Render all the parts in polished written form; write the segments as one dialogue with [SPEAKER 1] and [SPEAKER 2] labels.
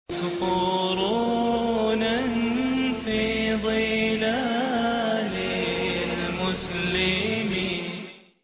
[SPEAKER 1] قرونا في ظلال المسلمين.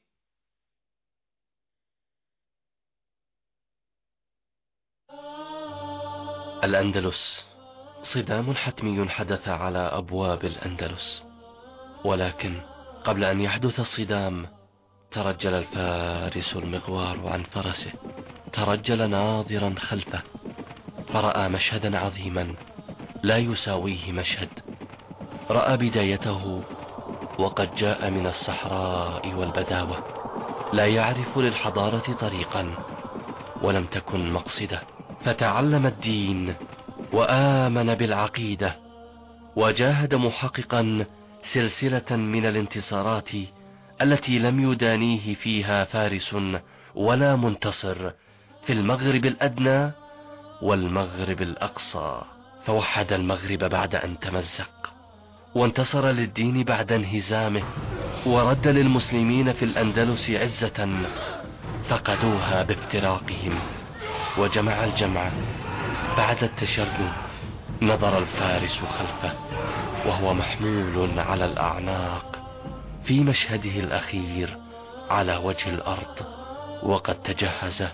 [SPEAKER 2] الأندلس صدام حتمي حدث على أبواب الأندلس، ولكن قبل أن يحدث الصدام ترجل الفارس المغوار عن فرسه، ترجل ناظرا خلفه فرأى مشهدا عظيما لا يساويه مشهد. رأى بدايته وقد جاء من الصحراء والبداوة، لا يعرف للحضارة طريقا ولم تكن مقصده، فتعلم الدين وآمن بالعقيدة وجاهد محققا سلسلة من الانتصارات التي لم يدانيه فيها فارس ولا منتصر في المغرب الأدنى والمغرب الأقصى. فوحد المغرب بعد أن تمزق، وانتصر للدين بعد انهزامه، ورد للمسلمين في الأندلس عزة فقدوها بافتراقهم، وجمع الجمع بعد التشرذم. نظر الفارس خلفه وهو محمول على الأعناق في مشهده الأخير على وجه الأرض، وقد تجهز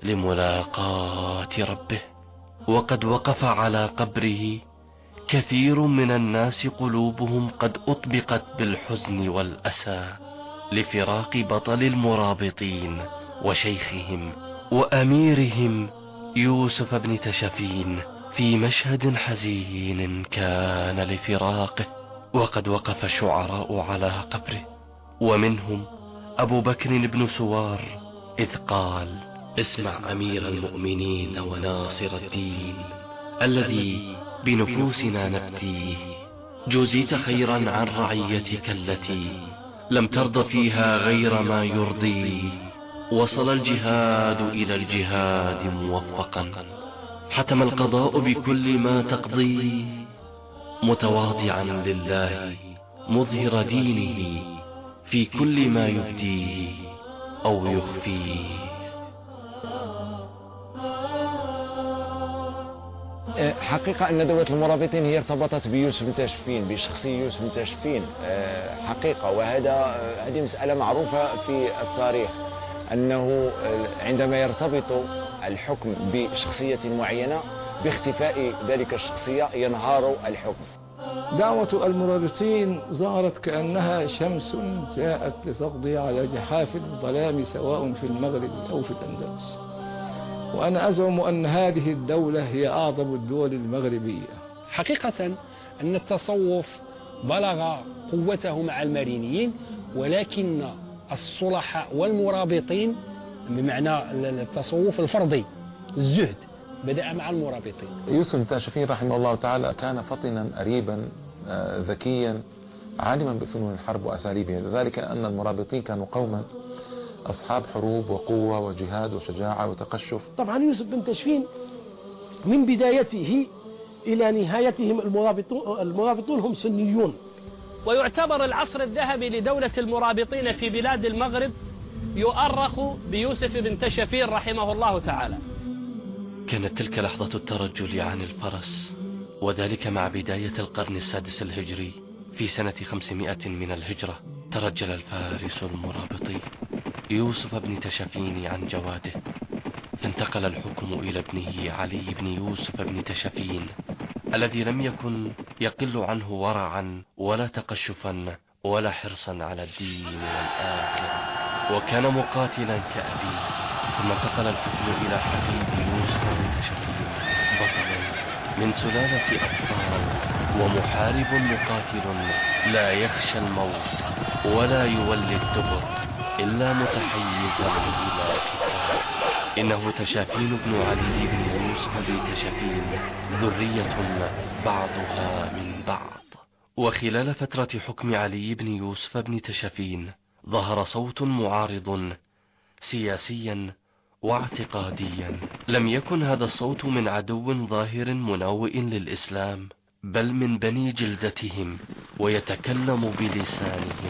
[SPEAKER 2] لملاقاة ربه. وقد وقف على قبره كثير من الناس قلوبهم قد أطبقت بالحزن والأسى لفراق بطل المرابطين وشيخهم وأميرهم يوسف بن تشفين في مشهد حزين كان لفراقه. وقد وقف الشعراء على قبره، ومنهم أبو بكر بن سوار إذ قال: اسمع أمير المؤمنين وناصر الدين الذي بنفوسنا نفتيه، جزيت خيرا عن رعيتك التي لم ترض فيها غير ما يرضيه، وصل الجهاد إلى الجهاد موفقا، حتم القضاء بكل ما تقضيه، متواضعا لله مظهر دينه في كل ما يبديه أو يخفيه.
[SPEAKER 3] حقيقة أن دولة المرابطين هي ارتبطت بيوسف بن تاشفين، بشخصية يوسف بن تاشفين حقيقة، هذه مسألة معروفة في التاريخ، أنه عندما يرتبط الحكم بشخصية معينة باختفاء ذلك الشخصية ينهار الحكم.
[SPEAKER 4] دعوة المرابطين ظهرت كأنها شمس جاءت لتقضي على جحافل الظلام سواء في المغرب أو في الأندلس، وأنا أزعم أن هذه الدولة هي أعظم الدول المغربية.
[SPEAKER 5] حقيقة أن التصوف بلغ قوته مع المارينيين، ولكن الصلحاء والمرابطين بمعنى التصوف الفرضي الزهد بدأ مع المرابطين.
[SPEAKER 6] يوسف بن تاشفين رحمه الله تعالى كان فطنا أريبا ذكيا عالما بفنون الحرب وأساليبها، ذلك أن المرابطين كانوا قوما أصحاب حروب وقوة وجهاد وشجاعة وتقشف.
[SPEAKER 7] طبعا يوسف بن تاشفين من بدايته إلى نهايتهم المرابطون هم سنيون،
[SPEAKER 8] ويعتبر العصر الذهبي لدولة المرابطين في بلاد المغرب يؤرخ بيوسف بن تاشفين رحمه الله تعالى.
[SPEAKER 2] كانت تلك لحظة الترجل عن الفرس، وذلك مع بداية القرن السادس الهجري. في سنة 500 من الهجرة ترجل الفارس المرابطي يوسف بن تاشفين عن جواده، فانتقل الحكم إلى ابنه علي بن يوسف بن تاشفين، الذي لم يكن يقل عنه ورعا ولا تقشفا ولا حرصا على الدين والآخرة، وكان مقاتلا كأبيه. ثم انتقل الحكم إلى حفيد يوسف بن تاشفين، بطل من سلالة أبطال ومحارب مقاتل لا يخشى الموت ولا يولي الدبر إلا متحيزا إلى قتال. إنه تاشفين بن علي بن يوسف بن تاشفين ذرية بعضها من بعض. وخلال فترة حكم علي بن يوسف بن تاشفين ظهر صوت معارض سياسيا واعتقاديا. لم يكن هذا الصوت من عدو ظاهر مناوئ للإسلام، بل من بني جلدتهم، ويتكلم بلسانهم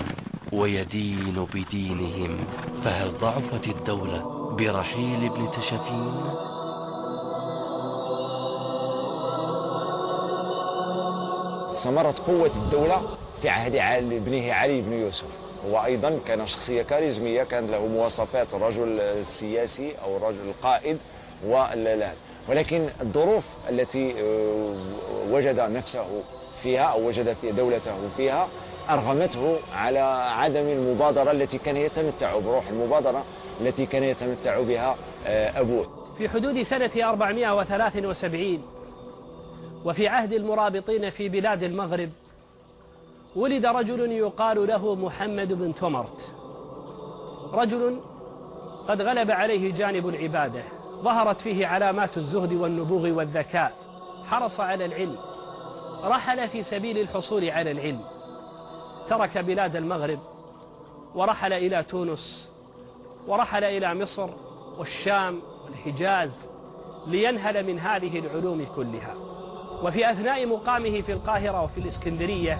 [SPEAKER 2] ويدين بدينهم. فهل ضعفت الدولة برحيل ابن تاشفين؟
[SPEAKER 3] استمرت قوة الدولة في عهد ابنه علي بن يوسف. هو أيضا كان شخصية كاريزمية، كان له مواصفات الرجل السياسي أو الرجل القائد ولكن الظروف التي وجد نفسه فيها أو وجد في دولته فيها أرغمته على عدم المبادرة التي كان يتمتع بروح المبادرة التي كان يتمتع بها أبوه.
[SPEAKER 8] في حدود سنة 473 وفي عهد المرابطين في بلاد المغرب ولد رجل يقال له محمد بن تومرت، رجل قد غلب عليه جانب العبادة، ظهرت فيه علامات الزهد والنبوغ والذكاء، حرص على العلم، رحل في سبيل الحصول على العلم، ترك بلاد المغرب ورحل إلى تونس ورحل إلى مصر والشام والحجاز لينهل من هذه العلوم كلها. وفي أثناء مقامه في القاهرة وفي الإسكندرية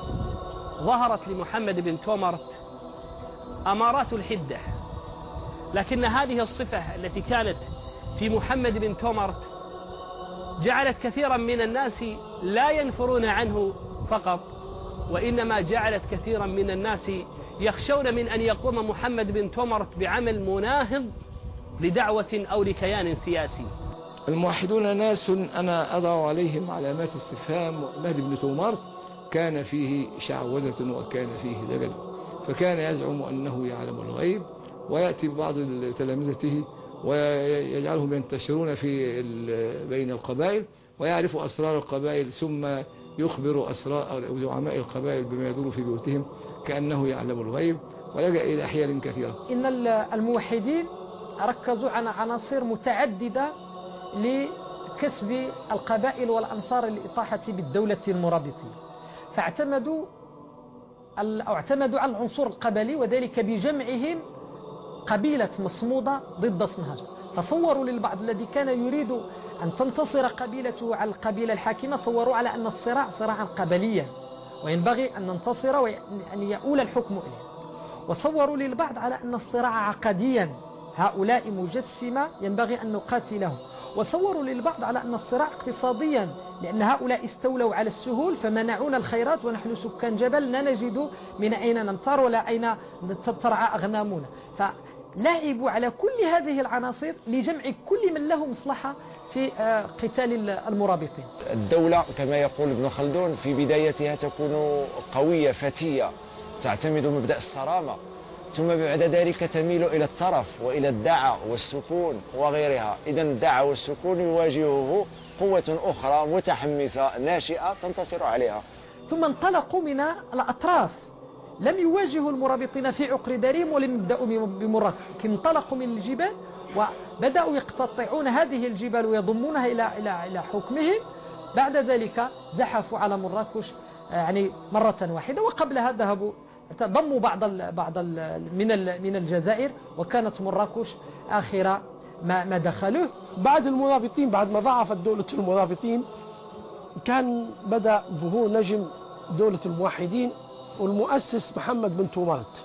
[SPEAKER 8] ظهرت لمحمد بن تومرت أمارات الحدة، لكن هذه الصفة التي كانت في محمد بن تومرت جعلت كثيرا من الناس لا ينفرون عنه فقط، وإنما جعلت كثيرا من الناس يخشون من أن يقوم محمد بن تومرت بعمل مناهض لدعوة أو لكيان سياسي.
[SPEAKER 4] الموحدون ناس أنا أضع عليهم علامات استفهام. محمد بن تومرت كان فيه شعوذة وكان فيه دجل، فكان يزعم أنه يعلم الغيب، ويأتي بعض تلامذته ويجعلهم ينتشرون في بين القبائل ويعرف أسرار القبائل، ثم يخبر أسرار زعماء القبائل بما يدور في بيوتهم كأنه يعلم الغيب، ولجأ إلى حيل كثيرة.
[SPEAKER 9] إن الموحدين ركزوا على عناصر متعددة لكسب القبائل والأنصار للإطاحة بالدولة المرابطين، فاعتمدوا على العنصر القبلي، وذلك بجمعهم قبيلة مصمودة ضد صنهاج. تصوروا للبعض الذي كان يريد أن تنتصر قبيلته على القبيلة الحاكمة، صوروا على أن الصراع صراعا قبليا وينبغي أن ننتصر وأن يؤول الحكم إليه، وصوروا للبعض على أن الصراع عقديا، هؤلاء مجسمة ينبغي أن نقاتلهم، وصوروا للبعض على أن الصراع اقتصاديا، لأن هؤلاء استولوا على السهول فمنعونا الخيرات ونحن سكان جبل لا نجد من أين نمطر ولا أين ترعى أغنامنا. فلعبوا على كل هذه العناصر لجمع كل من له مصلحة في قتال المرابطين.
[SPEAKER 3] الدولة كما يقول ابن خلدون في بدايتها تكون قوية فتية تعتمد مبدأ الصرامة، ثم بعد ذلك تميل إلى الطرف وإلى الدعة والسكون وغيرها. إذن الدعة والسكون يواجهه قوة أخرى متحمسة ناشئة تنتصر عليها.
[SPEAKER 9] ثم انطلقوا من الأطراف، لم يواجهوا المرابطين في عقر دارهم ولم يبدأوا بمراكش، انطلقوا من الجبال وبدأوا يقتطعون هذه الجبال ويضمونها إلى حكمهم. بعد ذلك زحفوا على مراكش يعني مرة واحدة، وقبلها ذهبوا ضموا بعض من الجزائر، وكانت مراكش آخر ما دخلوه.
[SPEAKER 7] بعد المرابطين، بعد ما ضعفت دولة المرابطين، كان بدأ ظهور نجم دولة الموحدين والمؤسس محمد بن تومرت.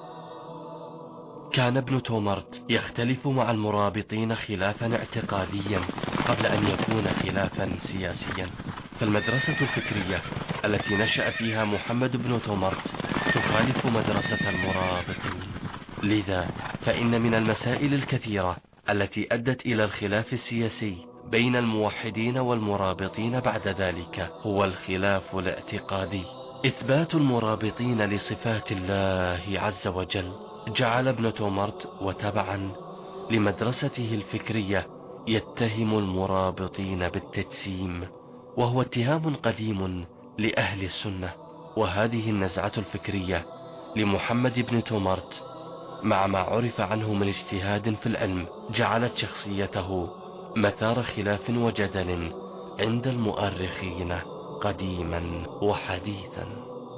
[SPEAKER 2] كان ابن تومرت يختلف مع المرابطين خلافا اعتقاديا قبل أن يكون خلافا سياسيا. فالمدرسة الفكرية التي نشأ فيها محمد بن تومرت تخالف مدرسة المرابطين، لذا فإن من المسائل الكثيرة التي أدت إلى الخلاف السياسي بين الموحدين والمرابطين بعد ذلك هو الخلاف الاعتقادي. إثبات المرابطين لصفات الله عز وجل جعل ابن تومرت وتبعا لمدرسته الفكرية يتهم المرابطين بالتجسيم، وهو اتهام قديم لأهل السنة. وهذه النزعة الفكرية لمحمد بن تومرت مع ما عرف عنه من اجتهاد في العلم جعلت شخصيته مثار خلاف وجدل عند المؤرخين قديما وحديثا.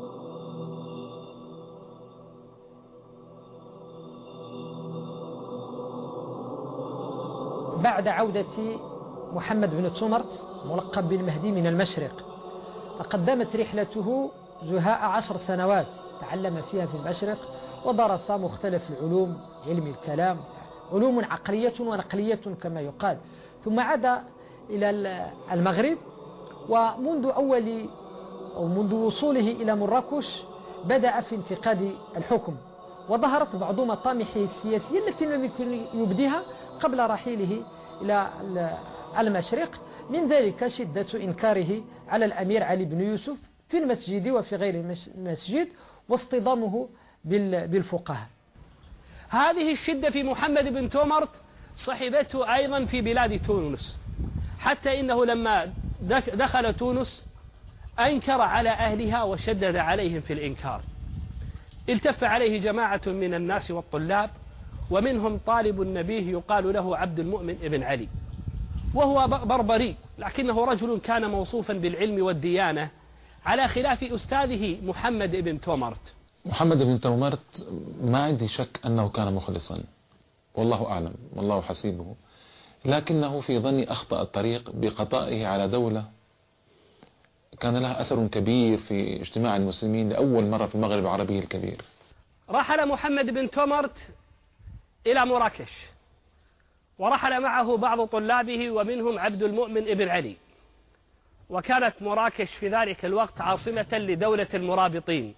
[SPEAKER 9] بعد عودة محمد بن تومرت ملقب بالمهدي من المشرق، فقدمت رحلته زهاء 10 سنوات تعلم فيها في المشرق ودرس مختلف العلوم، علم الكلام، علوم عقلية ونقلية كما يقال، ثم عاد إلى المغرب. ومنذ أول أو منذ وصوله إلى مراكش بدأ في انتقاد الحكم، وظهرت بعض مطامحه السياسية التي لم يكن يبديها قبل رحيله إلى المشرق، من ذلك شدة إنكاره على الأمير علي بن يوسف في المسجد وفي غير المسجد، واصطدامه بالفقهاء.
[SPEAKER 8] هذه الشدة في محمد بن تومرت صحبته أيضا في بلاد تونس، حتى إنه لما دخل تونس أنكر على أهلها وشدد عليهم في الإنكار. التف عليه جماعة من الناس والطلاب، ومنهم طالب النبيه يقال له عبد المؤمن ابن علي، وهو بربري لكنه رجل كان موصوفا بالعلم والديانة على خلاف أستاذه محمد بن تومرت.
[SPEAKER 6] محمد بن تومرت ما عندي شك أنه كان مخلصا، والله أعلم والله حسيبه، لكنه في ظني أخطأ الطريق بقضائه على دولة كان لها أثر كبير في اجتماع المسلمين لأول مرة في المغرب العربي الكبير.
[SPEAKER 8] رحل محمد بن تومرت إلى مراكش، ورحل معه بعض طلابه ومنهم عبد المؤمن ابن علي، وكانت مراكش في ذلك الوقت عاصمة لدولة المرابطين.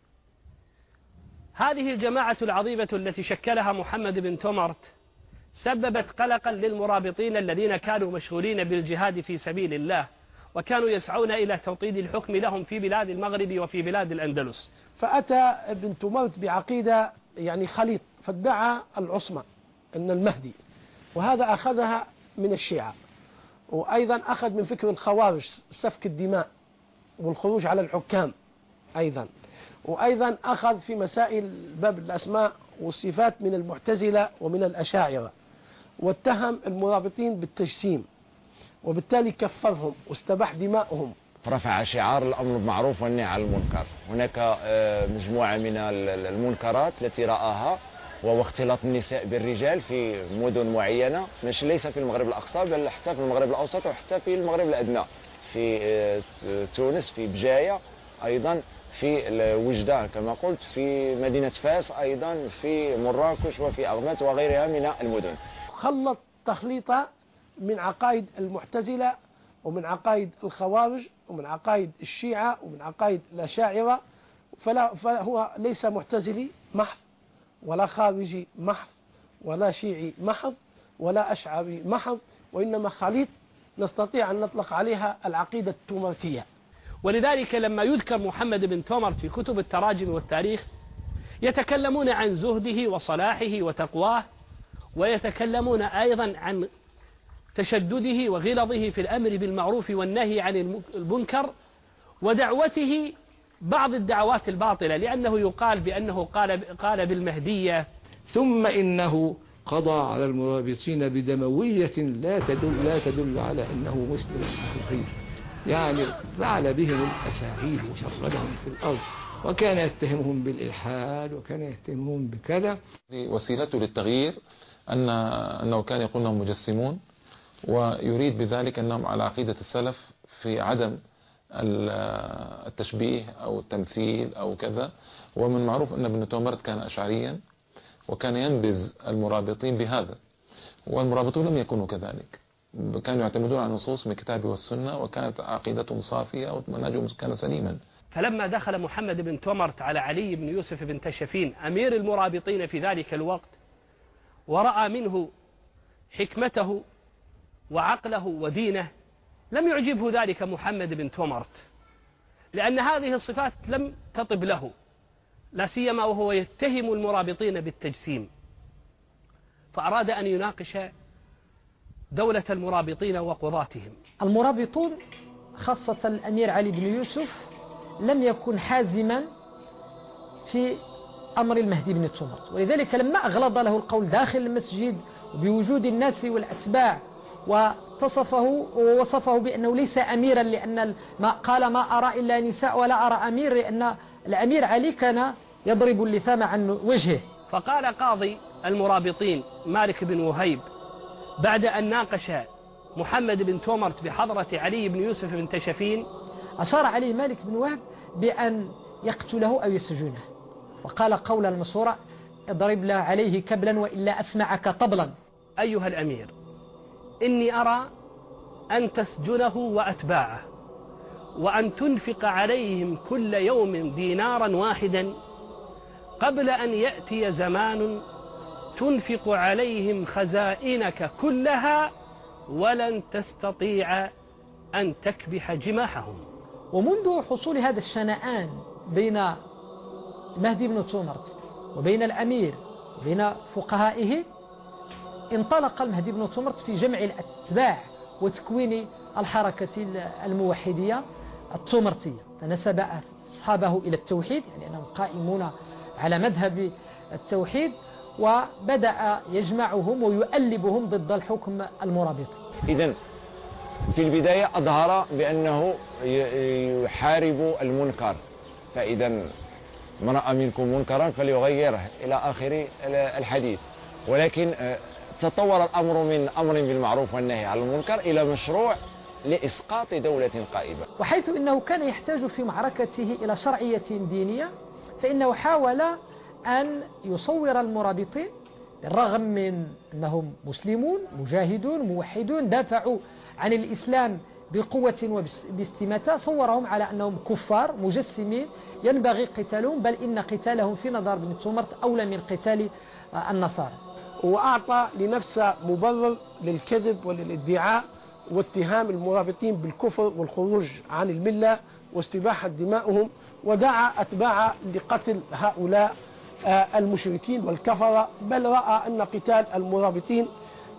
[SPEAKER 8] هذه الجماعة العظيمة التي شكلها محمد بن تومرت سببت قلقا للمرابطين الذين كانوا مشغولين بالجهاد في سبيل الله، وكانوا يسعون إلى توطيد الحكم لهم في بلاد المغرب وفي بلاد الأندلس.
[SPEAKER 7] فأتى ابن تومرت بعقيدة يعني خليط، فادعى العصمة أن المهدي، وهذا أخذها من الشيعة، وأيضا أخذ من فكر الخوارج سفك الدماء والخروج على الحكام أيضا، وأيضا أخذ في مسائل باب الأسماء والصفات من المعتزلة ومن الأشاعرة، واتهم المرابطين بالتجسيم، وبالتالي كفرهم واستباح دماؤهم.
[SPEAKER 3] رفع شعار الأمر بالمعروف والنهي عن المنكر. هناك مجموعة من المنكرات التي رآها، وهو اختلاط النساء بالرجال في مدن معينة، مش ليس في المغرب الأقصى بل حتى في المغرب الأوسط وحتى في المغرب الأدنى، في تونس، في بجاية، أيضا في وجدان كما قلت، في مدينة فاس، أيضا في مراكش وفي أغمات وغيرها من المدن. خلط
[SPEAKER 7] تخليطة من عقائد المعتزلة ومن عقائد الخوارج ومن عقائد الشيعة ومن عقائد الأشاعرة، فهو ليس معتزلي محض ولا خارجي محض ولا شيعي محض ولا أشعري محض، وإنما خليط نستطيع أن نطلق عليها العقيدة التومرتية.
[SPEAKER 8] ولذلك لما يذكر محمد بن تومرت في كتب التراجم والتاريخ يتكلمون عن زهده وصلاحه وتقواه، ويتكلمون أيضا عن تشدده وغلظه في الأمر بالمعروف والنهي عن المنكر، ودعوته بعض الدعوات الباطلة، لأنه يقال بأنه قال بالمهدية.
[SPEAKER 4] ثم إنه قضى على المرابطين بدموية لا تدل على أنه مسلم حقيقي، يعني فعل بهم الأفاعيل وشردهم في الأرض، وكان يتهمهم بالإلحاد وكان يتهمهم بكذا.
[SPEAKER 6] وسيلته للتغيير أنه كان يقول أنهم مجسمون، ويريد بذلك أنهم على عقيدة السلف في عدم التشبيه أو التمثيل أو كذا. ومن معروف أن ابن تومرت كان أشعريا وكان ينبذ المرابطين بهذا، والمرابطون لم يكونوا كذلك، كانوا يعتمدون على النصوص من الكتاب والسنة، وكانت عقيدتهم صافية ومنهجهم كان سليما.
[SPEAKER 8] فلما دخل محمد بن تومرت على علي بن يوسف بن تشفين أمير المرابطين في ذلك الوقت، ورأى منه حكمته وعقله ودينه، لم يعجبه ذلك محمد بن تومرت، لأن هذه الصفات لم تطب له، لا سيما وهو يتهم المرابطين بالتجسيم. فأراد أن يناقش دولة المرابطين وقضاتهم.
[SPEAKER 9] المرابطون خاصة الأمير علي بن يوسف لم يكن حازما في أمر المهدي بن تومرت، ولذلك لما أغلظ له القول داخل المسجد بوجود الناس والأتباع ووصفه بأنه ليس أميرا، لأن قال ما أرى إلا نساء ولا أرى أمير، لأن الأمير علي كان يضرب اللثام عن وجهه.
[SPEAKER 8] فقال قاضي المرابطين مالك بن وهيب بعد أن ناقش محمد بن تومرت بحضرة علي بن يوسف بن تشفين،
[SPEAKER 9] أشار عليه مالك بن وهب بأن يقتله أو يسجنه، وقال قولا مشهورا: اضرب له عليه كبلا وإلا أسمعك طبلا.
[SPEAKER 8] أيها الأمير، إني أرى أن تسجنه وأتباعه، وأن تنفق عليهم كل يوم دينارا واحدا قبل أن يأتي زمان تنفق عليهم خزائنك كلها ولن تستطيع أن تكبح جماحهم.
[SPEAKER 9] ومنذ حصول هذا الشنآن بين المهدي بن تومرت وبين الأمير وبين فقهائه، انطلق المهدي بن تومرت في جمع الأتباع وتكوين الحركة الموحدية التومرتية، فنسب أصحابه إلى التوحيد، يعني أنهم قائمون على مذهب التوحيد، وبدأ يجمعهم ويؤلبهم ضد الحكم المرابطي.
[SPEAKER 3] إذن في البداية أظهر بأنه يحارب المنكر، فإذا من رأى منكم منكرا فليغيره إلى آخر الحديث. ولكن تطور الأمر من أمر بالمعروف والنهي عن المنكر إلى مشروع لإسقاط دولة قائمة.
[SPEAKER 9] وحيث إنه كان يحتاج في معركته إلى شرعية دينية، فإنه حاول أن يصور المرابطين بالرغم من أنهم مسلمون مجاهدون موحدون دافعوا عن الإسلام بقوة وباستماتة، صورهم على أنهم كفار مجسمين ينبغي قتالهم، بل إن قتالهم في نظر ابن تومرت أولى من قتال النصارى.
[SPEAKER 7] وأعطى لنفسه مبرر للكذب وللادعاء واتهام المرابطين بالكفر والخروج عن الملة واستباحة دمائهم، ودعا أتباعه لقتل هؤلاء المشركين والكفرة، بل رأى أن قتال المرابطين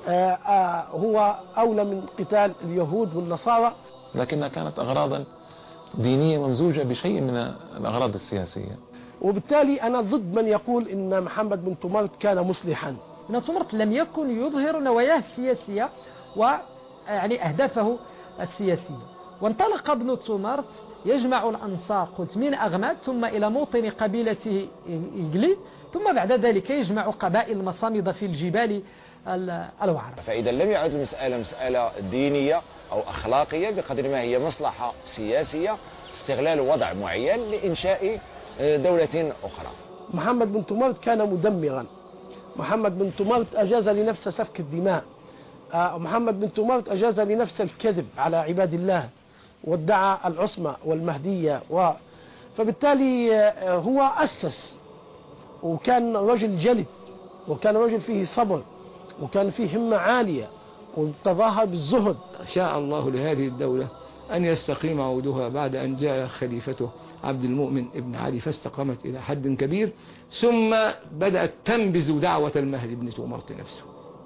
[SPEAKER 7] هو أولى من قتال اليهود والنصارى.
[SPEAKER 6] لكنها كانت أغراضا دينية ممزوجة بشيء من الأغراض السياسية.
[SPEAKER 7] وبالتالي أنا ضد من يقول إن محمد بن تومرت كان مصلحا.
[SPEAKER 9] ابن تومرت لم يكن يظهر نواياه السياسية ويعني أهدافه السياسية. وانطلق ابن تومرت يجمع الأنصار قلت من أغماد ثم إلى موطن قبيلته إجليد، ثم بعد ذلك يجمع قبائل المصامدة في الجبال الوعرة.
[SPEAKER 3] فإذا لم يعد المسألة مسألة دينية أو أخلاقية بقدر ما هي مصلحة سياسية، استغلال وضع معين لإنشاء دولة أخرى.
[SPEAKER 7] محمد بن تومرت كان مدمرا. محمد بن تومرت أجاز لنفسه سفك الدماء. محمد بن تومرت أجاز لنفسه الكذب على عباد الله، وادعى العصمة والمهدية فبالتالي هو أسس، وكان رجل جلد، وكان رجل فيه صبر، وكان فيه همة عالية، وتظاهر بالزهد.
[SPEAKER 4] شاء الله لهذه الدولة أن يستقيم عودها بعد أن جاء خليفته عبد المؤمن ابن علي فاستقامت إلى حد كبير، ثم بدأت تنبذ دعوة المهدي بن تومرت نفسه.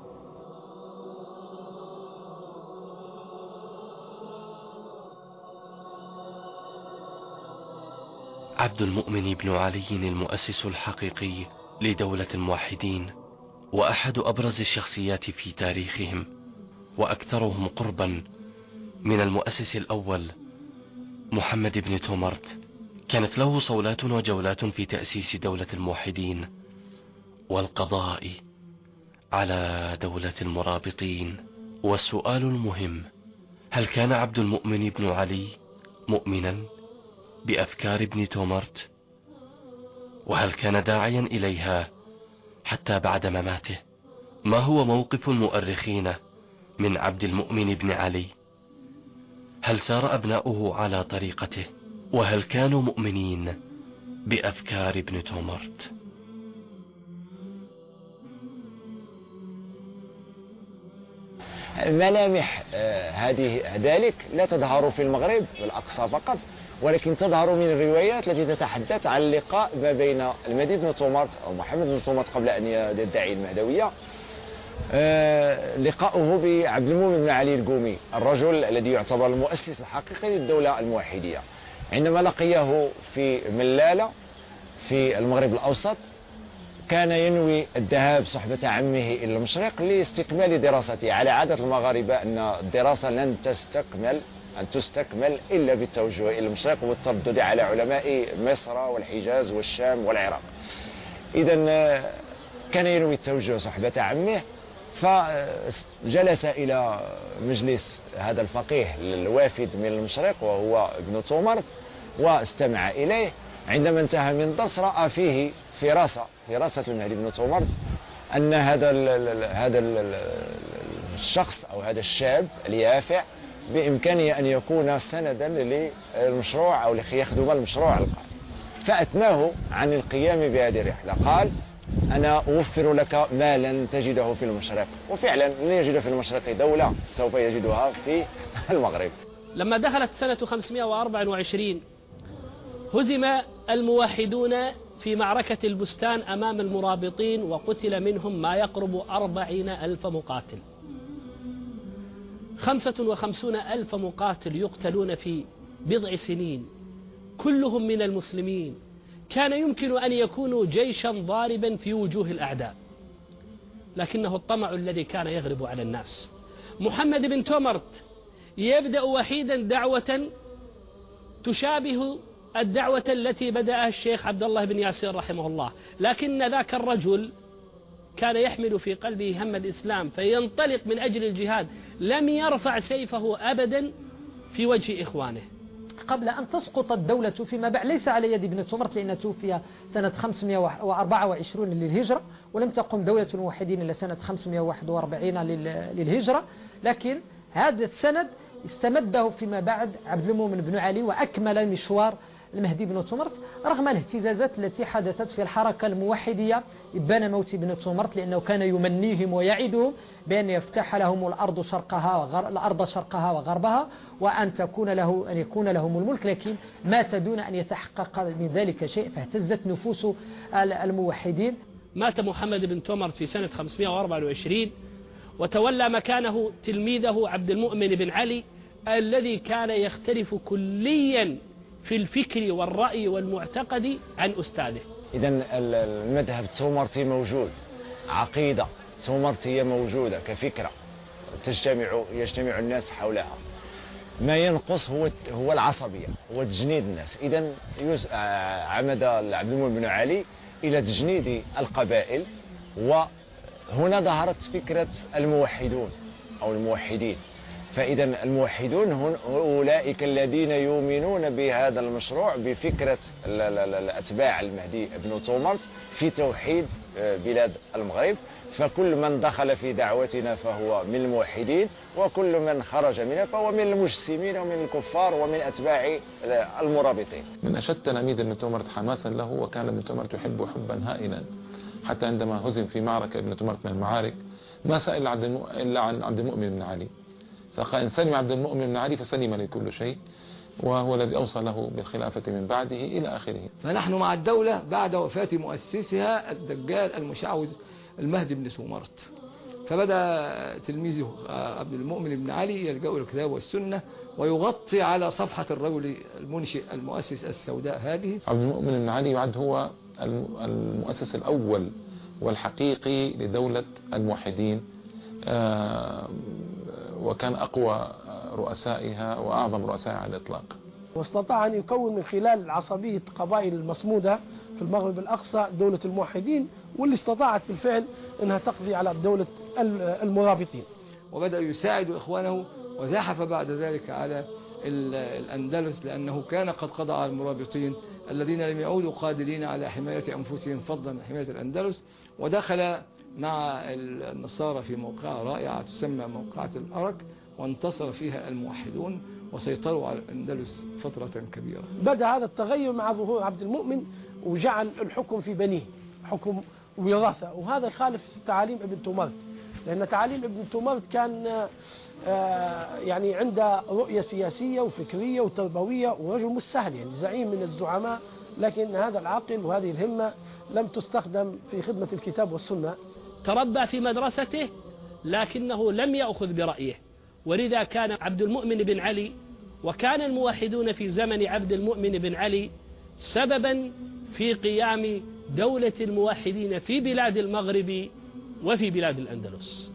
[SPEAKER 2] عبد المؤمن بن علي المؤسس الحقيقي لدولة الموحدين، وأحد أبرز الشخصيات في تاريخهم، وأكثرهم قربا من المؤسس الأول محمد بن تومرت. كانت له صولات وجولات في تأسيس دولة الموحدين والقضاء على دولة المرابطين. والسؤال المهم: هل كان عبد المؤمن بن علي مؤمنا بأفكار ابن تومرت؟ وهل كان داعيا إليها حتى بعد مماته؟ ما هو موقف المؤرخين من عبد المؤمن بن علي؟ هل سار أبناؤه على طريقته؟ وهل كانوا مؤمنين بأفكار ابن تومرت؟
[SPEAKER 3] ملامح ذلك لا تظهر في المغرب في الأقصى فقط، ولكن تظهر من الروايات التي تتحدث عن اللقاء ما بين المهدي بن تومرت أو محمد بن تومرت قبل أن يدعي المهدوية، لقاؤه بعبد المؤمن بن علي القومي، الرجل الذي يعتبر المؤسس الحقيقي للدولة الموحدية. عندما لقيه في ملالة في المغرب الأوسط، كان ينوي الذهاب صحبة عمه إلى المشرق لاستكمال دراسته. على عادة المغاربة أن الدراسة لن تستكمل إلا بالتوجه إلى المشرق والتردد على علماء مصر والحجاز والشام والعراق. إذن كان ينوي التوجه صحبة عمه، فجلس إلى مجلس هذا الفقيه الوافد من المشرق وهو ابن تومرت واستمع إليه. عندما انتهى من الدرس رأى فيه في راسة المهدي بن تومرت أن هذا الشخص أو هذا الشاب اليافع بإمكانه أن يكون سندا للمشروع أو ليخدم المشروع القائم، فأتناه عن القيام بهذه الرحلة. قال أنا أوفر لك ما لن تجده في المشرق، وفعلا لن يجد في المشرق دولة، سوف يجدها في المغرب.
[SPEAKER 8] لما دخلت سنة 524 هزم الموحدون في معركة البستان أمام المرابطين، وقتل منهم ما يقرب 40,000 مقاتل. 55,000 مقاتل يقتلون في بضع سنين، كلهم من المسلمين. كان يمكن أن يكونوا جيشا ضاربا في وجوه الأعداء، لكنه الطمع الذي كان يغلب على الناس. محمد بن تومرت يبدأ وحيدا دعوة تشابه الدعوة التي بدأها الشيخ عبد الله بن ياسر رحمه الله، لكن ذاك الرجل كان يحمل في قلبه هم الإسلام، فينطلق من أجل الجهاد، لم يرفع سيفه أبدا في وجه إخوانه.
[SPEAKER 9] قبل أن تسقط الدولة فيما بعد، ليس على يد ابن تومرت لأنه توفي سنة 524 للهجرة، ولم تقم دولة الموحدين إلا سنة 541 للهجرة، لكن هذا السند استمده فيما بعد عبد المؤمن بن علي، وأكمل مشوار المهدي بن تومرت رغم الاهتزازات التي حدثت في الحركة الموحدية إبان موت بن تومرت، لأنه كان يمنيهم ويعدهم بأن يفتح لهم الأرض شرقها وغربها، وأن يكون لهم الملك، لكن مات دون أن يتحقق من ذلك شيء، فاهتزت نفوس الموحدين.
[SPEAKER 8] مات محمد بن تومرت في سنة 524، وتولى مكانه تلميذه عبد المؤمن بن علي الذي كان يختلف كليا في الفكر والرأي والمعتقد عن أستاذه.
[SPEAKER 3] إذن المذهب التومرتي موجود، عقيدة تومرتية موجودة كفكرة يجتمع الناس حولها. ما ينقص هو العصبية، هو تجنيد الناس. إذن عمد عبد المؤمن بن علي إلى تجنيد القبائل، وهنا ظهرت فكرة الموحدون أو الموحدين. فإذا الموحدون هم أولئك الذين يؤمنون بهذا المشروع، بفكرة الأتباع المهدي بن تومرت في توحيد بلاد المغرب. فكل من دخل في دعوتنا فهو من الموحدين، وكل من خرج منها فهو من المجسمين ومن الكفار ومن أتباع المرابطين.
[SPEAKER 6] من أشد تلاميذ ابن تومرت حماسا له، وكان ابن تومرت يحبه حبا هائلا، حتى عندما هزم في معركة ابن تومرت من المعارك ما سأل إلا عن عبد المؤمن بن علي، فقال إن سلم عبد المؤمن بن علي فسلم لكل شيء، وهو الذي أوصى له بالخلافة من بعده إلى آخره.
[SPEAKER 4] فنحن مع الدولة بعد وفاة مؤسسها الدجال المشعوذ المهدي بن تومرت، فبدأ تلميذه عبد المؤمن بن علي يلجأ إلى الكتاب والسنة ويغطي على صفحة الرجل المنشئ المؤسس السوداء هذه.
[SPEAKER 6] عبد المؤمن بن علي يعد هو المؤسس الأول والحقيقي لدولة الموحدين، وكان أقوى رؤسائها وأعظم رؤسائها على الإطلاق،
[SPEAKER 7] واستطاع أن يكون من خلال عصبية قبائل المصمودة في المغرب الأقصى دولة الموحدين، واللي استطاعت بالفعل أنها تقضي على دولة المرابطين.
[SPEAKER 4] وبدأ يساعد إخوانه، وزحف بعد ذلك على الأندلس، لأنه كان قد قضى على المرابطين الذين لم يعودوا قادرين على حماية أنفسهم فضلا عن حماية الأندلس، ودخل مع النصارى في موقعة رائعة تسمى موقعة الأرك، وانتصر فيها الموحدون وسيطروا على الأندلس فترة كبيرة.
[SPEAKER 7] بدأ هذا التغير مع ظهور عبد المؤمن، وجعل الحكم في بنيه حكم وراثة، وهذا يخالف تعاليم ابن تومرت، لأن تعاليم ابن تومرت كان يعني عنده رؤية سياسية وفكرية وتربوية، ورجل مش سهل، يعني زعيم من الزعماء، لكن هذا العقل وهذه الهمة لم تستخدم في خدمة الكتاب والسنة.
[SPEAKER 8] تربى في مدرسته لكنه لم يأخذ برأيه، ولذا كان عبد المؤمن بن علي وكان الموحدون في زمن عبد المؤمن بن علي سببا في قيام دولة الموحدين في بلاد المغرب وفي بلاد الأندلس.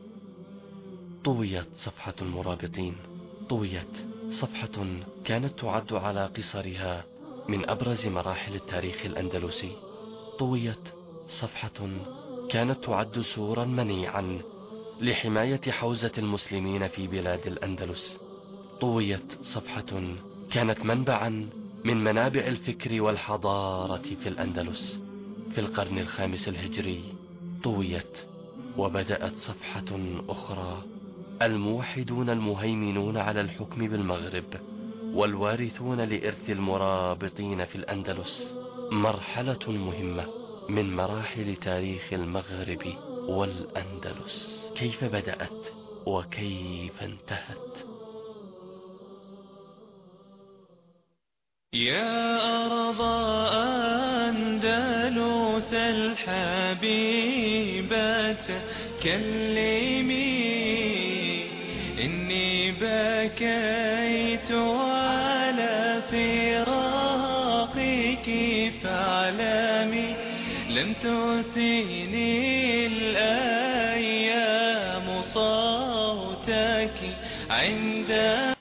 [SPEAKER 2] طويت صفحة المرابطين، طويت صفحة كانت تعد على قصرها من أبرز مراحل التاريخ الأندلسي، طويت صفحة كانت تعد سورا منيعا لحماية حوزة المسلمين في بلاد الأندلس، طويت صفحة كانت منبعا من منابع الفكر والحضارة في الأندلس في القرن الخامس الهجري، طويت وبدأت صفحة أخرى الموحدون المهيمنون على الحكم بالمغرب والوارثون لإرث المرابطين في الأندلس مرحلة مهمة من مراحل تاريخ المغرب والأندلس. كيف بدأت وكيف انتهت؟
[SPEAKER 1] يا أرض أندلس الحبيبة كلمي إني بكيت على فراقك فاعلمي لم تسيني الأيام صوتك عند